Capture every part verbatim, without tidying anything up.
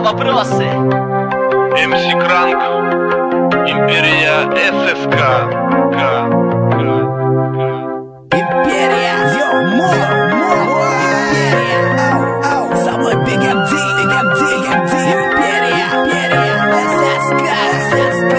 вопросы. эм си Кранк, Империя эс эс ка. Империя, йо, мола, мола. Империя, ау, ау, со мной Big эм ди, Big эм ди, Big эм ди. Империя, Империя, эс эс ка, эс эс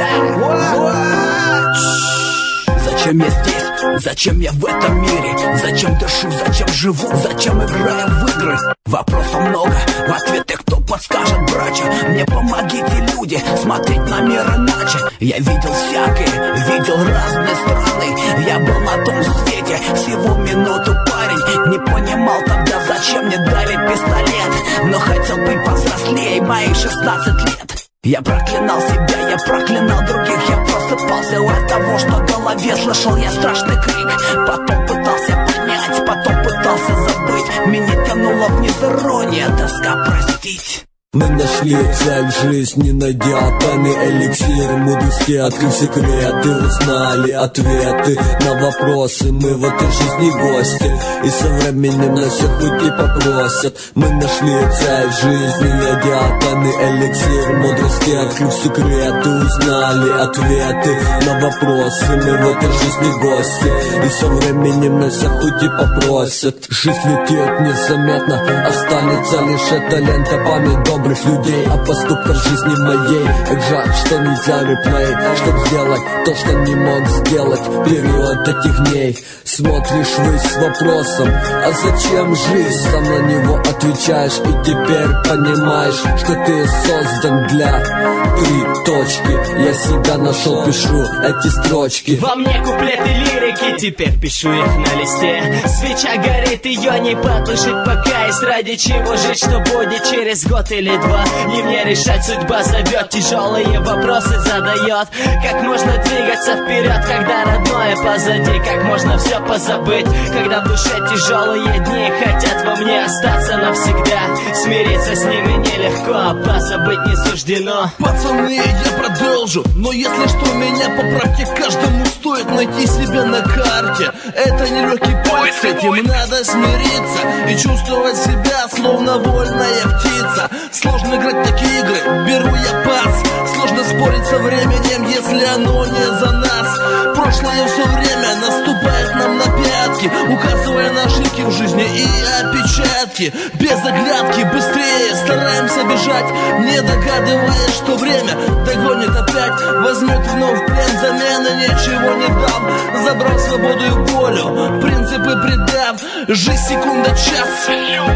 ка. Зачем я здесь? Зачем я в этом мире? Зачем дышу? Зачем живу? Зачем играю в игры? Вопросов много, в ответы кто подскажет, братья? Мне помогите, люди, смотреть на мир иначе. Я видел всякое, видел разные страны. Я был на том свете всего минуту, парень. Не понимал тогда, зачем мне дали пистолет, но хотел быть повзрослее моих шестнадцать лет. Я проклинал себя, я проклинал других. Я просыпался от того, что в голове слышал я страшный крик. Потом пытался понять, потом пытался забыть. Меня тянуло вниз ирония, тоска простить. Мы нашли цель в жизни, найдя тайный эликсир мудрости, открыв секреты, узнали ответы на вопросы. Мы в этой жизни гости, и со временем нас всех уйти попросят. Мы нашли цель в жизни, найдя тайный эликсир мудрости, открыв секреты, узнали ответы на вопросы. Мы в этой жизни гости, и со временем нас всех уйти попросят. Жизнь летит незаметно, останется лишь эта лента, память добрых людей о поступках жизни моей. Как жаль, что нельзя реплей, чтоб сделать то, что не мог сделать период этих дней. Смотришь ввысь с вопросом, а зачем жизнь? Сам на него отвечаешь и теперь понимаешь, что ты создан для три точки. Я себя нашел, пишу эти строчки. Во мне куплеты лирики, теперь пишу их на листе. Свеча горит, ее не потушить пока. Есть ради чего жить, что будет через год или два. Не мне решать, судьба зовет, тяжелые вопросы задает. Как можно двигаться вперед, когда родное позади? Как можно все позабыть, когда в душе тяжелые дни хотят во мне остаться навсегда? Смириться с ними нелегко, а позабыть не суждено. Пацаны, я продолжу, но если что, меня поправьте. Каждому стоит найти себя на карте. Это нелегкий путь, с этим надо смириться и чувствовать себя, словно вольная птица. Сложно играть такие игры, беру я пас. Сложно спорить со временем, если оно не за нас. Прошлое все время наступает нам на пятки, указывая на ошибки в жизни и опечатки. Без оглядки, быстрее стараемся бежать, не догадываясь, что время догонит опять. Возьмет вновь в плен, замены ничего не дам. Забрал свободу и волю, принципы предав. Жизнь секунда, час,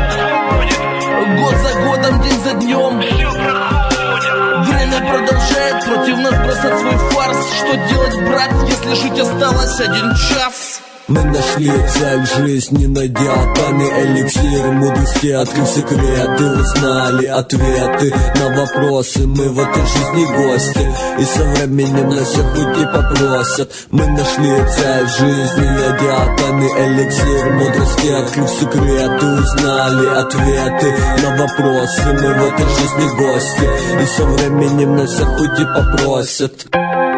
год за годом, день за днем. Время продолжает против нас бросать свой фарс. Что делать, брат, если жить осталось один час? Мы нашли цель в жизни, найдя тайный эликсир мудрости, открыв секреты, узнали ответы на вопросы. Мы в этой жизни гости, и со временем нас всех уйти попросят. Мы нашли цель в жизни, найдя тайный эликсир мудрости, открыв секреты, узнали ответы на вопросы. Мы в этой жизни гости, и со временем нас всех уйти попросят.